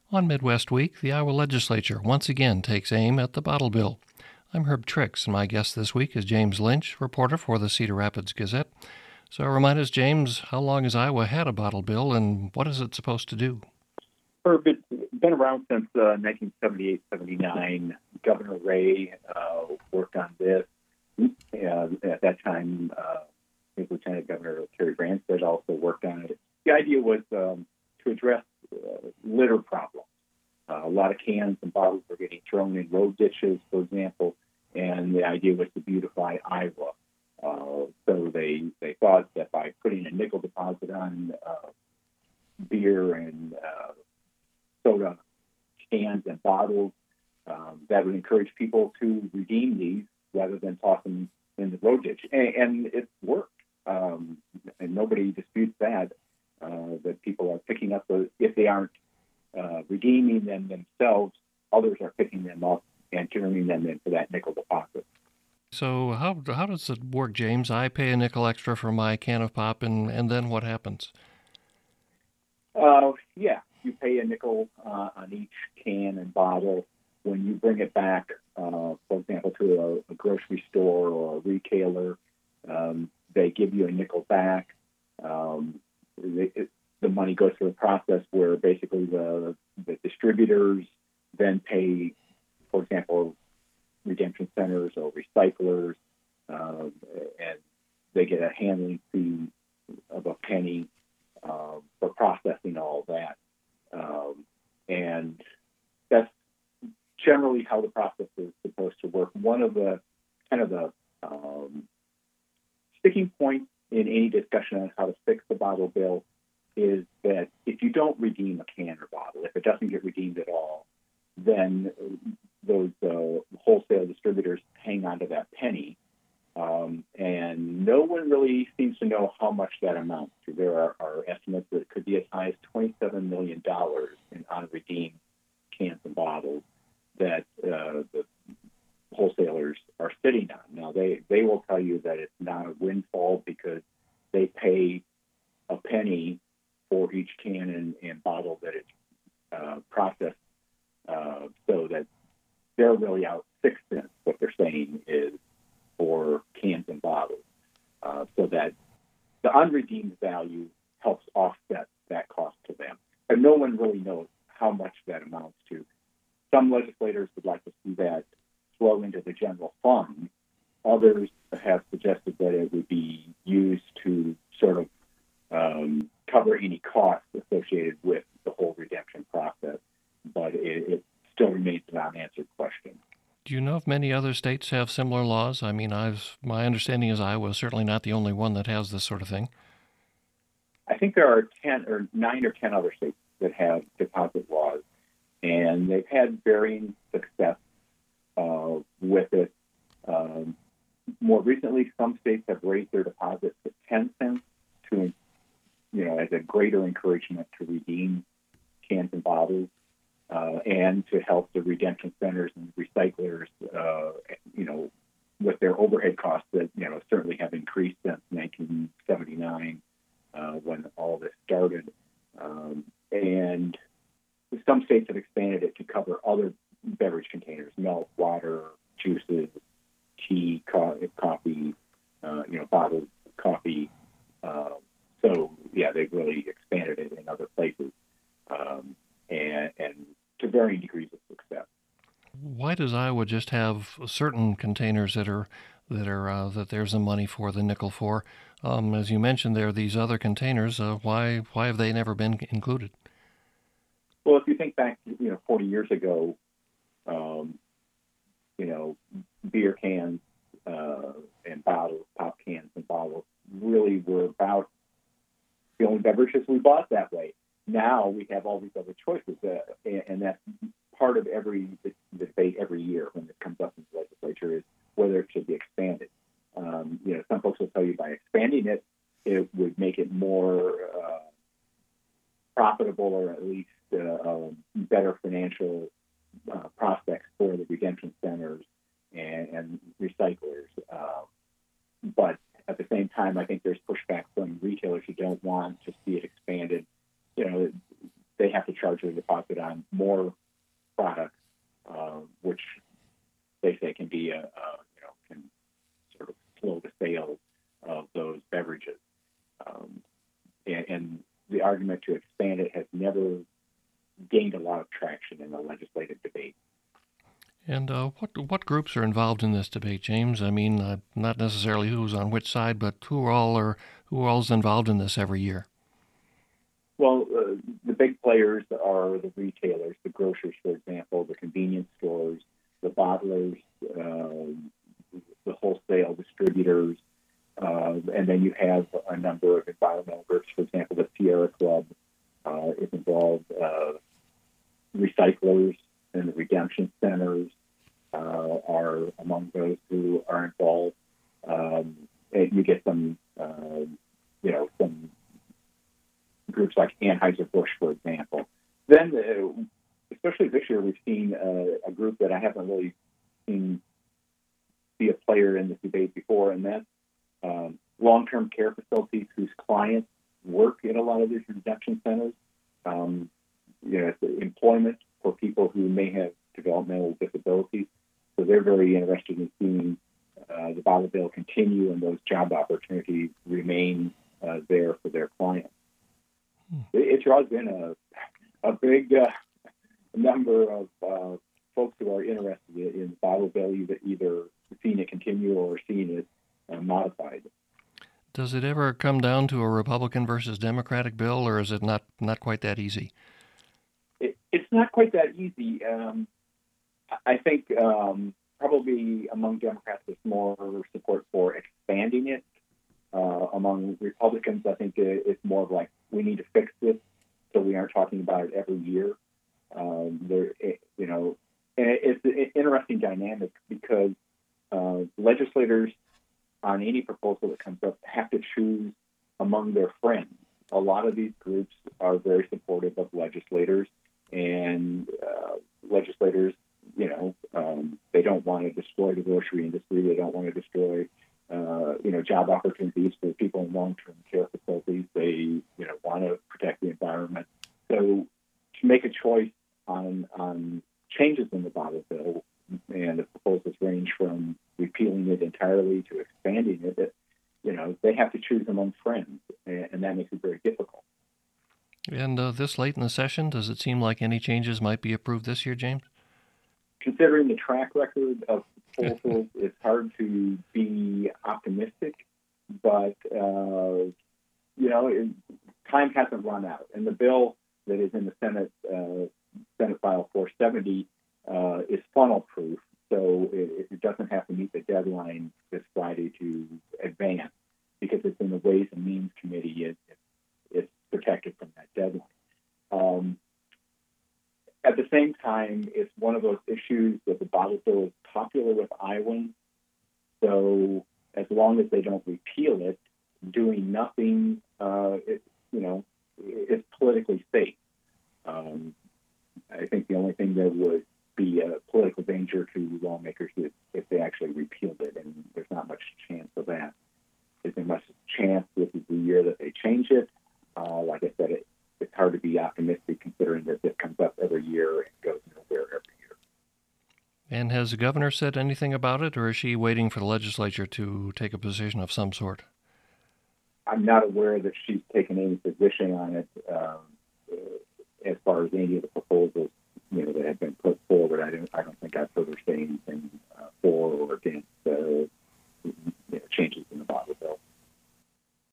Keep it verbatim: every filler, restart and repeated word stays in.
On Midwest Week, the Iowa legislature once again takes aim at the bottle bill. I'm Herb Trix, and my guest this week is James Lynch, reporter for the Cedar Rapids Gazette. So remind us, James, how long has Iowa had a bottle bill, and what is it supposed to do? Herb, it's been around since uh, nineteen seventy-eight seventy-nine. Governor Ray uh, worked on this. Uh, at that time, uh, his Lieutenant Governor Terry Branstad also worked on it. The idea was um, to address uh, litter problems. Uh, a lot of cans and bottles were getting thrown in road ditches, for example, and the idea was to beautify Iowa. Uh, so they, they thought that by putting a nickel deposit on uh, beer and uh, soda cans and bottles, um, that would encourage people to redeem these rather than toss them in the road ditch. And, and it worked. Um, and nobody disputes that, uh, that people are picking up those. If they aren't uh, redeeming them themselves, others are picking them up and turning them into that nickel deposit. So how how does it work, James? I pay a nickel extra for my can of pop, and, and then what happens? Uh, yeah, you pay a nickel uh, on each can and bottle. When you bring it back, uh, for example, to a, a grocery store or a retailer, um, they give you a nickel back. Um, it, it, the money goes through a process where basically the, the distributors then pay, for example, redemption centers or recyclers, uh, and they get a handling fee of a penny uh, for processing all that. Um, and that's generally how the process is supposed to work. One of the kind of the um, sticking points in any discussion on how to fix the bottle bill is that if you don't redeem a can or bottle, if it doesn't get redeemed at all, then those uh, wholesale distributors hang on to that penny. Um, and no one really seems to know how much that amounts to. There are, are estimates that it could be as high as twenty-seven million dollars in unredeemed cans and bottles that uh, the wholesalers are sitting on. Now, they, they will tell you that it's not a windfall because they pay a penny for each can and, and bottle that it's uh, processed, uh, so that they're really out six cents. What they're saying is for cans and bottles, uh, so that the unredeemed value helps offset that cost to them. And no one really knows how much that amounts to. Some legislators would like to see that flow into the general fund. Others have suggested that it would be used to sort of um, cover any costs associated with the whole redemption process, but it, it still remains an unanswered question. Do you know if many other states have similar laws? I mean, I've my understanding is Iowa is certainly not the only one that has this sort of thing. I think there are ten or nine or ten other states that have deposit laws, and they've had varying success uh, with it. Um, more recently, some states have raised their deposits to ten cents to, you know, as a greater encouragement to redeem cans and bottles. Uh, and to help the redemption centers and recyclers, uh, you know, with their overhead costs that, you know, certainly have increased since nineteen seventy-nine uh, when all this started. Um, and some states have expanded it to cover other beverage containers, milk, water, juices, tea, co- coffee, uh, you know, bottled coffee. Uh, so, yeah, they've really expanded it in other places. Um, and, and to varying degrees of success. Why does Iowa just have certain containers that are that are uh, that there's the money for the nickel for? Um, as you mentioned, there are these other containers. Uh, why why have they never been included? Well, if you think back, you know, forty years ago, um, you know, beer cans uh, and bottles, pop cans and bottles, really were about the only beverages we bought that way. Now we have all these other choices, uh, and, and that's part of every debate every year when it comes up in the legislature is whether it should be expanded. Um, you know, some folks will tell you by expanding it, it would make it more uh, profitable or at least uh, um, better financial uh, prospects for the redemption centers and, and recyclers. Uh, but at the same time, I think there's pushback from retailers who don't want to see it expanded. You know, they have to charge their deposit it on more products, uh, which they say can be a, a you know can sort of slow the sales of those beverages. Um, and, and the argument to expand it has never gained a lot of traction in the legislative debate. And uh, what what groups are involved in this debate, James? I mean, uh, not necessarily who's on which side, but who all are who all is involved in this every year? Well, uh, the big players are the retailers, the grocers, for example, the convenience stores, the bottlers, uh, the wholesale distributors, uh, and then you have a number of environmental groups. For example, the Sierra Club uh, is involved, uh, recyclers and the redemption centers uh, are among those who are involved. Um, and you get some, uh, you know, some groups like Anheuser-Busch, for example. Then, uh, especially this year, we've seen uh, a group that I haven't really seen be a player in this debate before, and that's um, long-term care facilities whose clients work in a lot of these redemption centers. Um, you know, it's employment for people who may have developmental disabilities. So they're very interested in seeing uh, the bottle bill continue and those job opportunities remain uh, there for their clients. Hmm. It, it draws in a, a big uh, number of uh, folks who are interested in the bottle bill, either, either seeing it continue or seeing it uh, modified. Does it ever come down to a Republican versus Democratic bill, or is it not, not quite that easy? It, it's not quite that easy. Um, I think um, probably among Democrats there's more support for expanding it. Uh, among Republicans, I think it, it's more of like, we need to fix this so we aren't talking about it every year. Um, there, it, you know, and it, it's an interesting dynamic because uh, legislators on any proposal that comes up have to choose among their friends. A lot of these groups are very supportive of legislators, and uh, legislators, you know, um, they don't want to destroy the grocery industry. They don't want to destroy, uh, you know, job opportunities for people in long-term care facilities. They, you know, want to protect the environment. So to make a choice on on changes in the bottle bill, and the proposals range from repealing it entirely to expanding it, it you know, they have to choose among friends, and, and that makes it very difficult. And uh, this late in the session, does it seem like any changes might be approved this year, James? Considering the track record of proposals, it's hard to be optimistic, but, uh, you know, it, time hasn't run out. And the bill that is in the Senate, uh, Senate File four seventy, uh, is funnel-proof, so it, it doesn't have to meet the deadline this Friday to advance, because it's in the Ways and Means Committee. It, it, it's protected from that deadline. Um, at the same time, it's one of those issues that the bottle bill is popular with Iowans, so as long as they don't repeal it, doing nothing, uh, it, you know, it's politically safe. Um, I think the only thing that would be a political danger to lawmakers is if they actually repealed it, and there's not much chance of that. Is there much chance this is the year that they change it? Uh, like I said, it, it's hard to be optimistic considering that this comes up every year and goes nowhere every year. And has the governor said anything about it, or is she waiting for the legislature to take a position of some sort? I'm not aware that she's taken any position on it um, uh, as far as any of the proposals, you know, that have been put forward. I don't, I don't think I've heard her say anything uh, for or against.